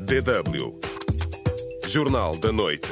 DW. Jornal da Noite.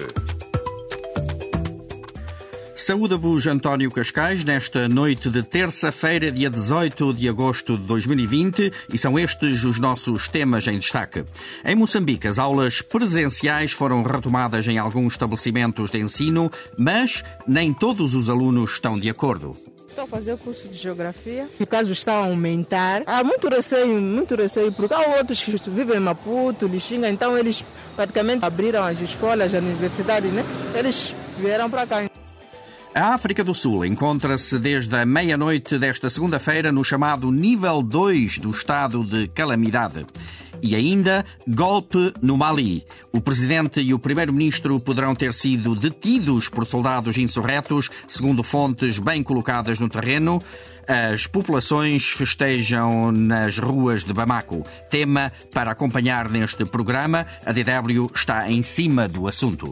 Saúda-vos António Cascais nesta noite de terça-feira, dia 18 de agosto de 2020, e são estes os nossos temas em destaque. Em Moçambique, as aulas presenciais foram retomadas em alguns estabelecimentos de ensino, mas nem todos os alunos estão de acordo. Estou a fazer curso de geografia. O caso está a aumentar. Há muito receio, porque há outros que vivem em Maputo, Lixinga, então eles praticamente abriram as escolas, as universidades, né? Eles vieram para cá. A África do Sul encontra-se desde a meia-noite desta segunda-feira no chamado nível 2 do estado de calamidade. E ainda, golpe no Mali. O presidente e o primeiro-ministro poderão ter sido detidos por soldados insurretos, segundo fontes bem colocadas no terreno. As populações festejam nas ruas de Bamako. Tema para acompanhar neste programa. A DW está em cima do assunto.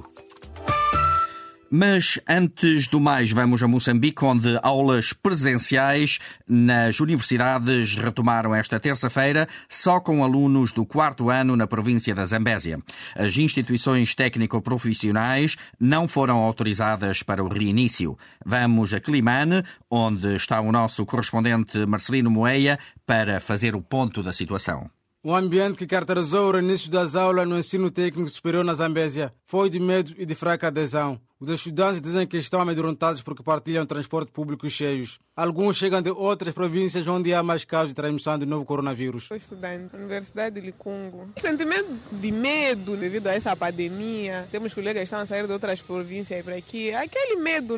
Mas, antes do mais, vamos a Moçambique, onde aulas presenciais nas universidades retomaram esta terça-feira, só com alunos do 4º ano na província da Zambésia. As instituições técnico-profissionais não foram autorizadas para o reinício. Vamos a Climane, onde está o nosso correspondente Marcelino Moeia, para fazer o ponto da situação. O ambiente que caracterizou o início das aulas no ensino técnico superior na Zambésia foi de medo e de fraca adesão. Os estudantes dizem que estão amedrontados porque partilham transporte público cheios. Alguns chegam de outras províncias onde há mais casos de transmissão do novo coronavírus. Sou estudante da Universidade de Licungo. Sentimento de medo devido a essa pandemia. Temos colegas que estão a sair de outras províncias para aqui. Aquele medo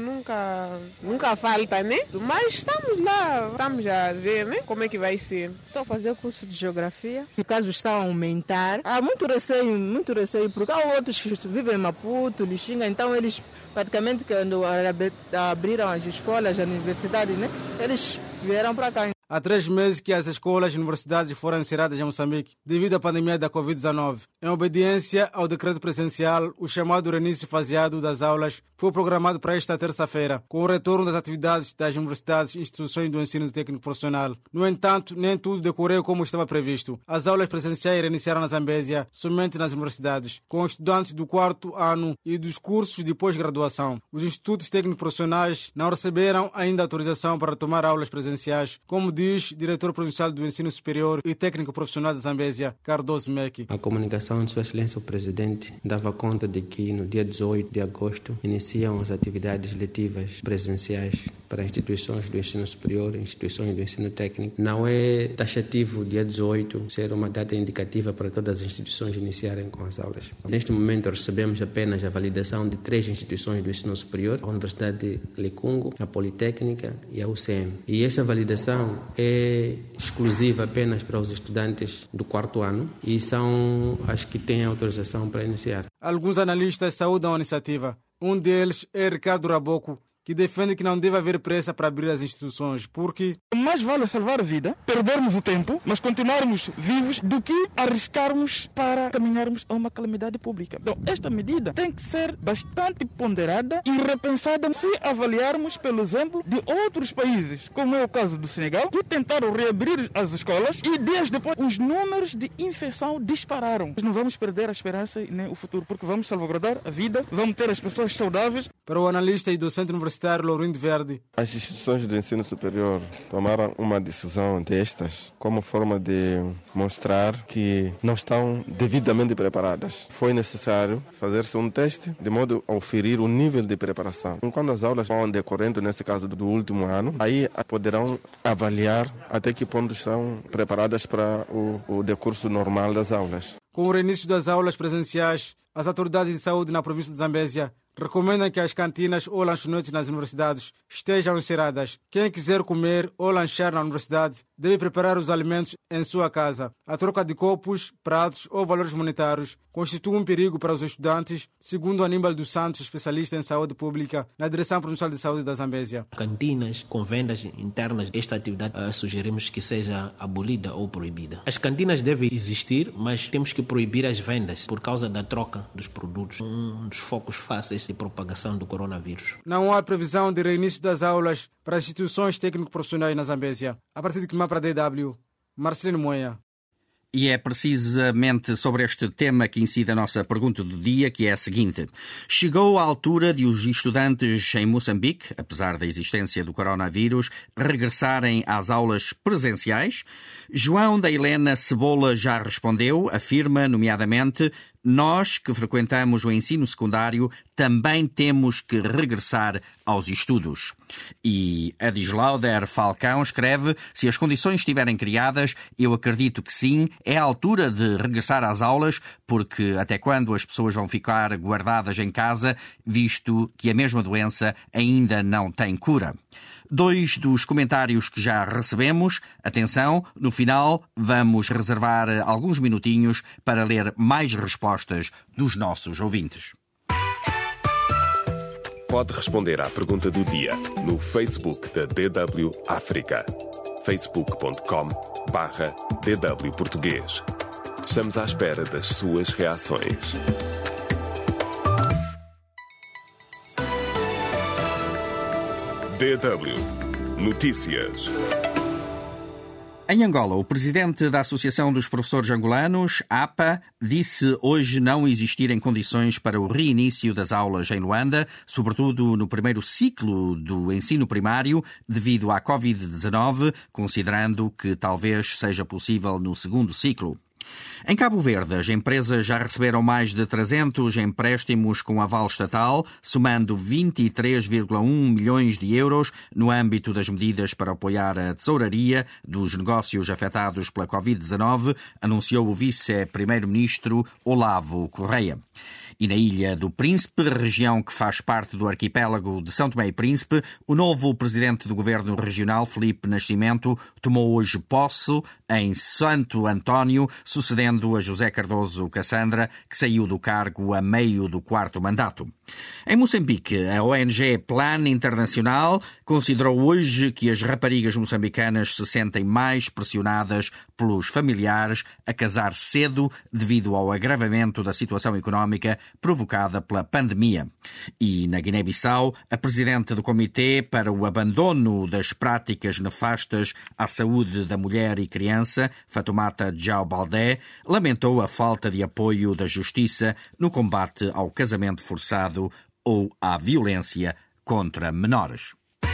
nunca falta, né? Mas estamos lá, estamos a ver, né? Como é que vai ser. Estou a fazer curso de geografia. O caso está a aumentar. Há muito receio, porque há outros que vivem em Maputo, Lixinga, então eles praticamente quando abriram as escolas, as universidades, né? Eles vieram para cá. Há 3 meses que as escolas e universidades foram encerradas em Moçambique devido à pandemia da Covid-19. Em obediência ao decreto presidencial, o chamado reinício faseado das aulas foi programado para esta terça-feira, com o retorno das atividades das universidades e instituições do ensino técnico profissional. No entanto, nem tudo decorreu como estava previsto. As aulas presenciais reiniciaram na Zambésia somente nas universidades, com estudantes do 4º ano e dos cursos de pós-graduação. Os institutos técnicos profissionais não receberam ainda autorização para retomar aulas presenciais, como diz diretor provincial do ensino superior e técnico profissional da Zambésia, Cardoso Meki. A comunicação de Sua Excelência o Presidente dava conta de que no dia 18 de agosto iniciam as atividades letivas presenciais para instituições do ensino superior e instituições do ensino técnico. Não é taxativo o dia 18 ser uma data indicativa para todas as instituições iniciarem com as aulas. Neste momento recebemos apenas a validação de 3 instituições do ensino superior, a Universidade de Licungo, a Politécnica e a UCM. E essa validação é exclusiva apenas para os estudantes do 4º ano e são as que têm autorização para iniciar. Alguns analistas saúdam a iniciativa. Um deles é Ricardo Raboco, que defende que não deve haver pressa para abrir as instituições, porque mais vale salvar a vida, perdermos o tempo, mas continuarmos vivos, do que arriscarmos para caminharmos a uma calamidade pública. Então, esta medida tem que ser bastante ponderada e repensada se avaliarmos pelo exemplo de outros países, como é o caso do Senegal, que tentaram reabrir as escolas e dias depois os números de infecção dispararam. Não vamos perder a esperança nem o futuro, porque vamos salvaguardar a vida, vamos ter as pessoas saudáveis. Para o analista e docente universitário Lourindo Verde, as instituições do ensino superior tomaram uma decisão destas como forma de mostrar que não estão devidamente preparadas. Foi necessário fazer-se um teste de modo a oferir o nível de preparação. Quando as aulas vão decorrendo, nesse caso do último ano, aí poderão avaliar até que ponto estão preparadas para o decurso normal das aulas. Com o reinício das aulas presenciais, as autoridades de saúde na província de Zambésia recomendam que as cantinas ou lanchonetes nas universidades estejam encerradas. Quem quiser comer ou lanchar na universidade deve preparar os alimentos em sua casa. A troca de copos, pratos ou valores monetários constitui um perigo para os estudantes, segundo Aníbal dos Santos, especialista em saúde pública na Direção Provincial de Saúde da Zambésia. Cantinas com vendas internas, esta atividade sugerimos que seja abolida ou proibida. As cantinas devem existir, mas temos que proibir as vendas por causa da troca dos produtos, um dos focos fáceis de propagação do coronavírus. Não há previsão de reinício das aulas para as instituições técnico-profissionais na Zambésia. A partir de Climane para a DW, Marcelino Moeia. E é precisamente sobre este tema que incide a nossa pergunta do dia, que é a seguinte. Chegou a altura de os estudantes em Moçambique, apesar da existência do coronavírus, regressarem às aulas presenciais? João da Helena Cebola já respondeu, afirma, nomeadamente, nós que frequentamos o ensino secundário também temos que regressar aos estudos. E Adislauder Falcão escreve, se as condições estiverem criadas, eu acredito que sim, é a altura de regressar às aulas, porque até quando as pessoas vão ficar guardadas em casa, visto que a mesma doença ainda não tem cura. 2 dos comentários que já recebemos. Atenção, no final vamos reservar alguns minutinhos para ler mais respostas dos nossos ouvintes. Pode responder à pergunta do dia no Facebook da DW África. facebook.com/DW Português. Estamos à espera das suas reações. DW Notícias. Em Angola, o presidente da Associação dos Professores Angolanos, APA, disse hoje não existirem condições para o reinício das aulas em Luanda, sobretudo no primeiro ciclo do ensino primário, devido à Covid-19, considerando que talvez seja possível no segundo ciclo. Em Cabo Verde, as empresas já receberam mais de 300 empréstimos com aval estatal, somando 23,1 milhões de euros no âmbito das medidas para apoiar a tesouraria dos negócios afetados pela Covid-19, anunciou o vice-primeiro-ministro Olavo Correia. E na Ilha do Príncipe, região que faz parte do arquipélago de São Tomé e Príncipe, o novo presidente do governo regional, Felipe Nascimento, tomou hoje posse em Santo António, sucedendo a José Cardoso Cassandra, que saiu do cargo a meio do 4º mandato. Em Moçambique, a ONG Plan Internacional considerou hoje que as raparigas moçambicanas se sentem mais pressionadas pelos familiares a casar cedo devido ao agravamento da situação económica provocada pela pandemia. E na Guiné-Bissau, a presidente do Comitê para o Abandono das Práticas Nefastas à Saúde da Mulher e Criança, Fatoumata Diao Baldé, lamentou a falta de apoio da Justiça no combate ao casamento forçado ou à violência contra menores.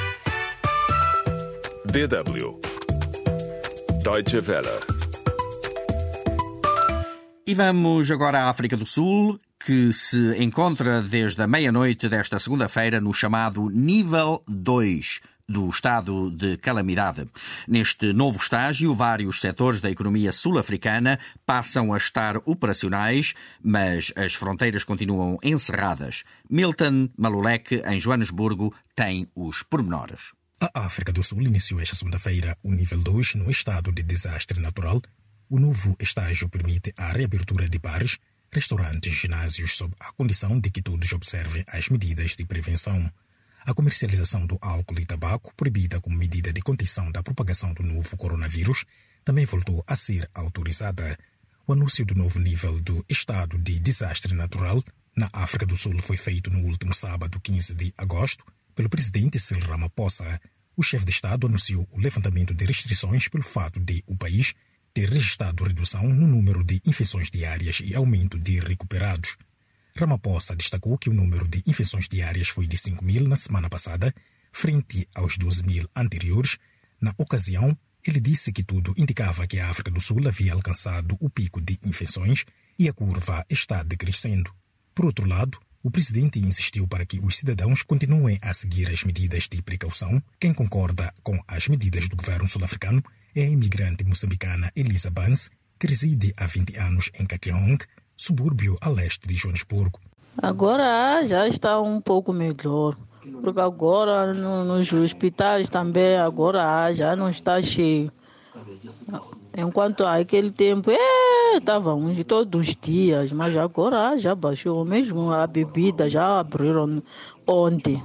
DW Deutsche Welle. E vamos agora à África do Sul, que se encontra desde a meia-noite desta segunda-feira no chamado Nível 2 do estado de calamidade. Neste novo estágio, vários setores da economia sul-africana passam a estar operacionais, mas as fronteiras continuam encerradas. Milton Maluleke, em Joanesburgo, tem os pormenores. A África do Sul iniciou esta segunda-feira o nível 2 no estado de desastre natural. O novo estágio permite a reabertura de bares, restaurantes e ginásios sob a condição de que todos observem as medidas de prevenção. A comercialização do álcool e tabaco, proibida como medida de contenção da propagação do novo coronavírus, também voltou a ser autorizada. O anúncio do novo nível do estado de desastre natural na África do Sul foi feito no último sábado, 15 de agosto, pelo presidente Cyril Ramaphosa. O chefe de Estado anunciou o levantamento de restrições pelo fato de o país ter registrado redução no número de infecções diárias e aumento de recuperados. Ramaphosa destacou que o número de infecções diárias foi de 5.000 na semana passada, frente aos 12.000 anteriores. Na ocasião, ele disse que tudo indicava que a África do Sul havia alcançado o pico de infecções e a curva está decrescendo. Por outro lado, o presidente insistiu para que os cidadãos continuem a seguir as medidas de precaução. Quem concorda com as medidas do governo sul-africano é a imigrante moçambicana Elisa Bans, que reside há 20 anos em Katlehong, subúrbio a leste de Joanesburgo. Agora já está um pouco melhor, porque agora nos hospitais também agora já não está cheio. Enquanto aquele tempo estavam todos os dias, mas agora já baixou mesmo a bebida, já abriram ontem.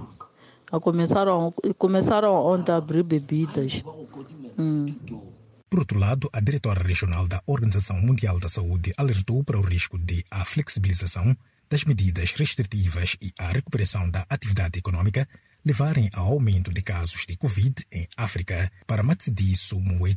Começaram ontem a abrir bebidas. Por outro lado, a diretora regional da Organização Mundial da Saúde alertou para o risco de a flexibilização das medidas restritivas e a recuperação da atividade econômica levarem ao aumento de casos de Covid em África. Para Matsidiso Mwezi,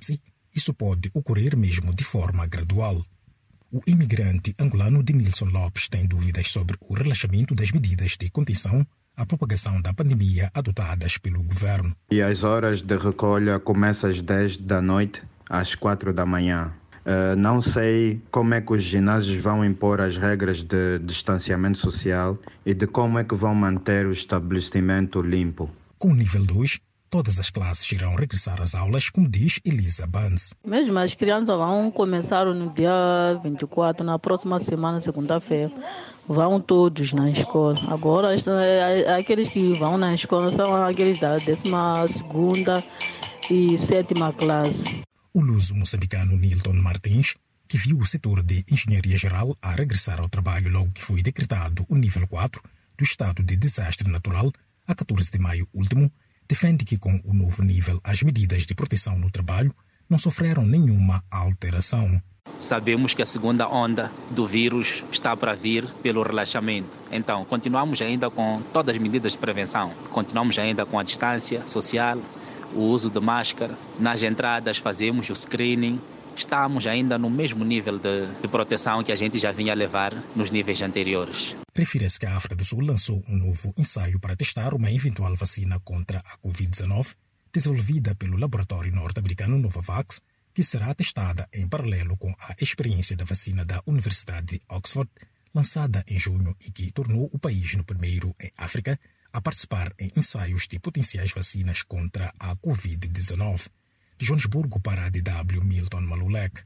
isso pode ocorrer mesmo de forma gradual. O imigrante angolano Denilson Lopes tem dúvidas sobre o relaxamento das medidas de contenção à propagação da pandemia adotadas pelo governo. E as horas de recolha começam às 10 da noite às 4 da manhã. Não sei como é que os ginásios vão impor as regras de distanciamento social e de como é que vão manter o estabelecimento limpo. Com o nível 2, todas as classes irão regressar às aulas, como diz Elisa Banz. Mesmo as crianças vão começar no dia 24, na próxima semana, segunda-feira. Vão todos na escola. Agora, aqueles que vão na escola são aqueles da 12ª e 7ª classe. O luso moçambicano Nilton Martins, que viu o setor de engenharia geral a regressar ao trabalho logo que foi decretado o nível 4 do estado de desastre natural, a 14 de maio último, defende que com o novo nível as medidas de proteção no trabalho não sofreram nenhuma alteração. Sabemos que a segunda onda do vírus está para vir pelo relaxamento. Então, continuamos ainda com todas as medidas de prevenção. Continuamos ainda com a distância social, o uso de máscara. Nas entradas fazemos o screening. Estamos ainda no mesmo nível de proteção que a gente já vinha levar nos níveis anteriores. Refere-se que a África do Sul lançou um novo ensaio para testar uma eventual vacina contra a Covid-19, desenvolvida pelo laboratório norte-americano Novavax, que será testada em paralelo com a experiência da vacina da Universidade de Oxford, lançada em junho e que tornou o país no primeiro em África a participar em ensaios de potenciais vacinas contra a Covid-19. De Joanesburgo para a DW, Milton Malulek.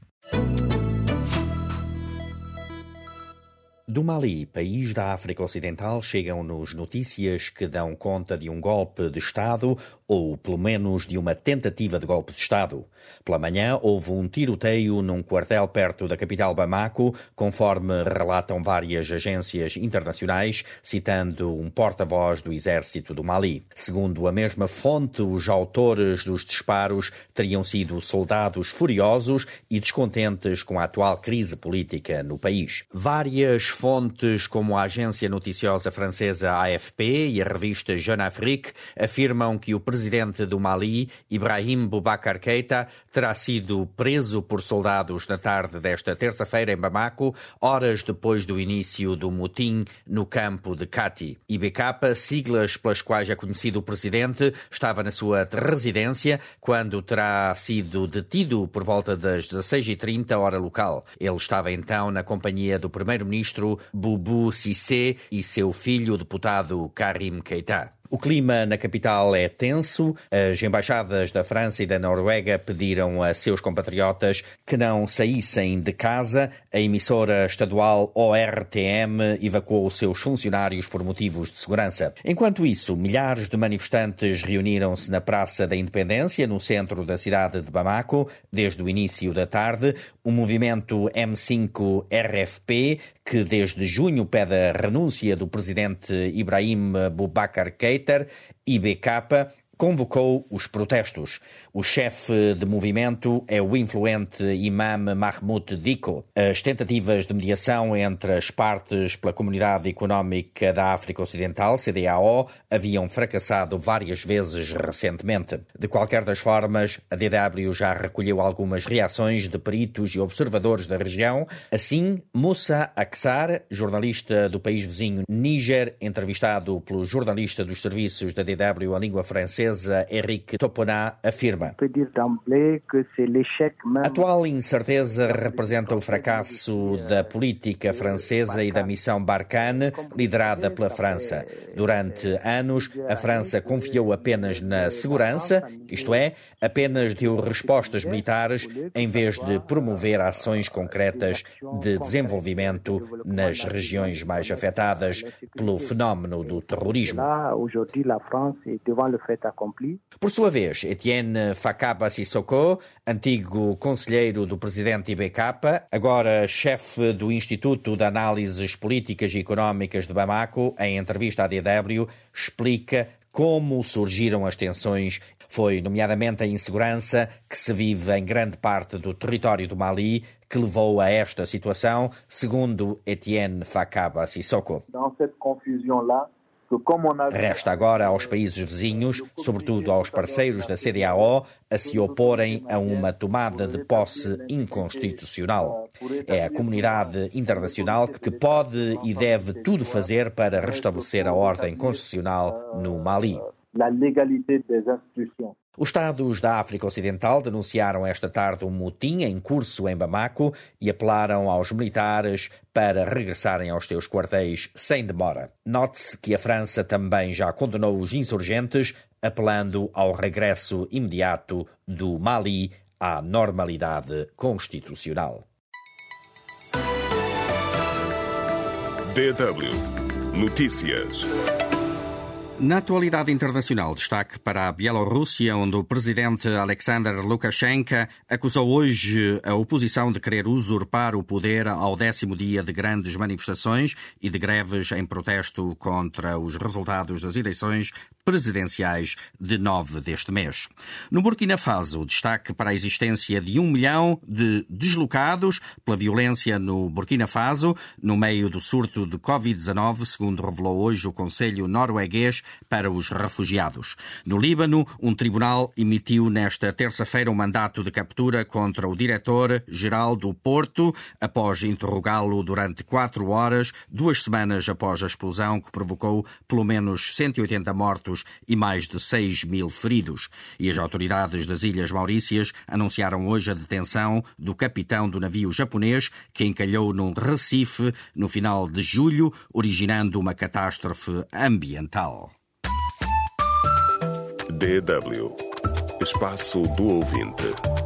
Do Mali, país da África Ocidental, chegam-nos notícias que dão conta de um golpe de Estado ou, pelo menos, de uma tentativa de golpe de Estado. Pela manhã, houve um tiroteio num quartel perto da capital Bamako, conforme relatam várias agências internacionais, citando um porta-voz do exército do Mali. Segundo a mesma fonte, os autores dos disparos teriam sido soldados furiosos e descontentes com a atual crise política no país. Várias fontes, como a agência noticiosa francesa AFP e a revista Jeune Afrique, afirmam que o presidente do Mali, Ibrahim Boubacar Keïta, terá sido preso por soldados na tarde desta terça-feira em Bamako, horas depois do início do motim no campo de Kati. IBK, siglas pelas quais é conhecido o presidente, estava na sua residência quando terá sido detido por volta das 16h30, hora local. Ele estava então na companhia do primeiro-ministro Boubou Cissé e seu filho, o deputado Karim Keïta. O clima na capital é tenso. As embaixadas da França e da Noruega pediram a seus compatriotas que não saíssem de casa. A emissora estadual ORTM evacuou seus funcionários por motivos de segurança. Enquanto isso, milhares de manifestantes reuniram-se na Praça da Independência, no centro da cidade de Bamako, desde o início da tarde. O movimento M5-RFP, que desde junho pede a renúncia do presidente Ibrahim Boubacar Keïta, IBK, convocou os protestos. O chefe de movimento é o influente imam Mahmoud Dicko. As tentativas de mediação entre as partes pela Comunidade Económica da África Ocidental, CEDEAO, haviam fracassado várias vezes recentemente. De qualquer das formas, a DW já recolheu algumas reações de peritos e observadores da região. Assim, Moussa Aksar, jornalista do país vizinho Níger, entrevistado pelo jornalista dos serviços da DW em língua francesa, Eric Topona, afirma: a atual incerteza representa o fracasso da política francesa e da missão Barkhane, liderada pela França. Durante anos, a França confiou apenas na segurança, isto é, apenas deu respostas militares, em vez de promover ações concretas de desenvolvimento nas regiões mais afetadas pelo fenómeno do terrorismo. Por sua vez, Etienne Fakaba Sissoko, antigo conselheiro do presidente IBK, agora chefe do Instituto de Análises Políticas e Económicas de Bamako, em entrevista à DW, explica como surgiram as tensões. Foi, nomeadamente, a insegurança que se vive em grande parte do território do Mali que levou a esta situação, segundo Etienne Fakaba Sissoko. Dans cette confusion-là, Resta agora aos países vizinhos, sobretudo aos parceiros da CEDEAO, a se oporem a uma tomada de posse inconstitucional. É a comunidade internacional que pode e deve tudo fazer para restabelecer a ordem constitucional no Mali. Os Estados da África Ocidental denunciaram esta tarde um motim em curso em Bamako e apelaram aos militares para regressarem aos seus quartéis sem demora. Note-se que a França também já condenou os insurgentes, apelando ao regresso imediato do Mali à normalidade constitucional. DW Notícias. Na atualidade internacional, destaque para a Bielorrússia, onde o presidente Alexander Lukashenko acusou hoje a oposição de querer usurpar o poder ao 10º dia de grandes manifestações e de greves em protesto contra os resultados das eleições presidenciais de 9 deste mês. No Burkina Faso, destaque para a existência de 1 milhão de deslocados pela violência no Burkina Faso, no meio do surto de Covid-19, segundo revelou hoje o Conselho Norueguês para os Refugiados. No Líbano, um tribunal emitiu nesta terça-feira um mandato de captura contra o diretor-geral do Porto, após interrogá-lo durante 4 horas, 2 semanas após a explosão que provocou pelo menos 180 mortos e mais de 6.000 feridos. E as autoridades das Ilhas Maurícias anunciaram hoje a detenção do capitão do navio japonês que encalhou num recife no final de julho, originando uma catástrofe ambiental. DW Espaço do Ouvinte.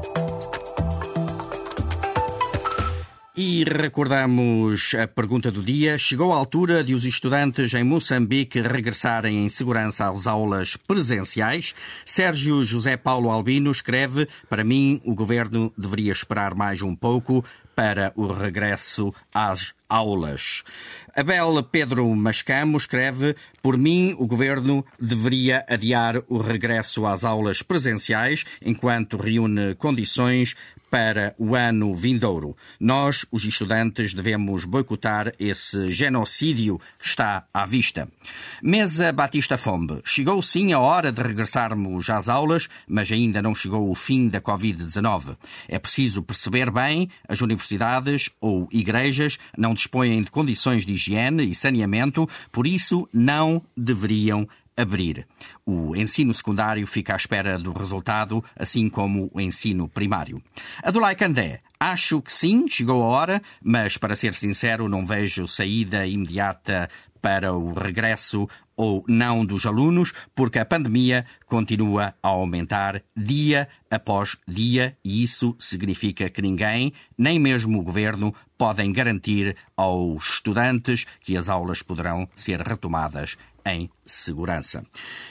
E recordamos a pergunta do dia. Chegou a altura de os estudantes em Moçambique regressarem em segurança às aulas presenciais? Sérgio José Paulo Albino escreve: para mim, o governo deveria esperar mais um pouco para o regresso às aulas. Abel Pedro Mascamo escreve: por mim, o governo deveria adiar o regresso às aulas presenciais enquanto reúne condições para o ano vindouro. Nós, os estudantes, devemos boicotar esse genocídio que está à vista. Mesa Batista Fombe: chegou sim a hora de regressarmos às aulas, mas ainda não chegou o fim da Covid-19. É preciso perceber bem, as universidades ou igrejas não dispõem de condições de higiene e saneamento, por isso não deveriam abrir. O ensino secundário fica à espera do resultado, assim como o ensino primário. Adolai Candé: acho que sim, chegou a hora, mas, para ser sincero, não vejo saída imediata para o regresso ou não dos alunos, porque a pandemia continua a aumentar dia após dia e isso significa que ninguém, nem mesmo o governo, podem garantir aos estudantes que as aulas poderão ser retomadas em segurança.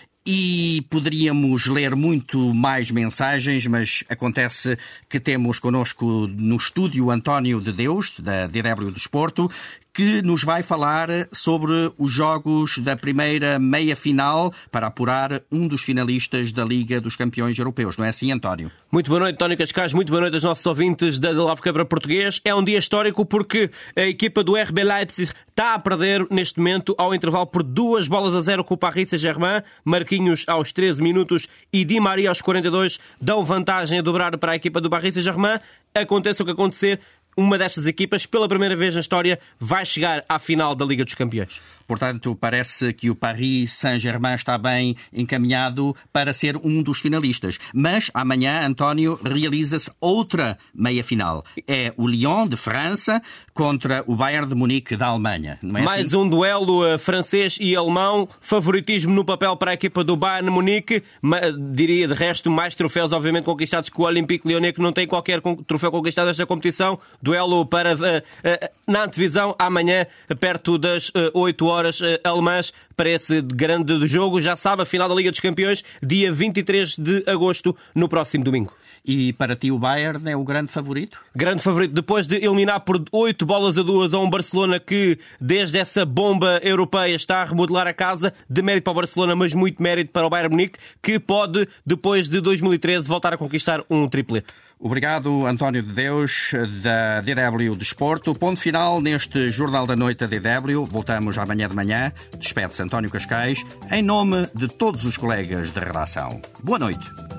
E poderíamos ler muito mais mensagens, mas acontece que temos connosco no estúdio António de Deus, da DW Desporto, que nos vai falar sobre os jogos da primeira meia-final para apurar um dos finalistas da Liga dos Campeões Europeus. Não é assim, António? Muito boa noite, António Cascais. Muito boa noite aos nossos ouvintes da Live Quebra Português. É um dia histórico porque a equipa do RB Leipzig está a perder neste momento ao intervalo por 2-0 com o Paris Saint-Germain. Marquinhos aos 13 minutos e Di Maria aos 42 dão vantagem a dobrar para a equipa do Paris Saint-Germain. Aconteça o que acontecer, uma destas equipas, pela primeira vez na história, vai chegar à final da Liga dos Campeões. Portanto, parece que o Paris Saint-Germain está bem encaminhado para ser um dos finalistas. Mas amanhã, António, realiza-se outra meia-final. É o Lyon de França contra o Bayern de Munique da Alemanha. Não é mais assim? Um duelo francês e alemão. Favoritismo no papel para a equipa do Bayern de Munique. Diria, de resto, mais troféus, obviamente, conquistados que o Olympique Lyonnais, que não tem qualquer troféu conquistado nesta competição. Duelo para na antevisão amanhã, perto das 8 horas alemãs, para esse grande jogo. Já sabe, a final da Liga dos Campeões, dia 23 de agosto, no próximo domingo. E para ti o Bayern é o grande favorito? Grande favorito, depois de eliminar por 8-2 a um Barcelona que, desde essa bomba europeia, está a remodelar a casa. De mérito para o Barcelona, mas muito mérito para o Bayern Munique, que pode, depois de 2013, voltar a conquistar um triplete. Obrigado, António de Deus, da DW Desporto. Ponto final neste Jornal da Noite da DW. Voltamos amanhã de manhã. Despede-se António Cascais, em nome de todos os colegas da redação. Boa noite.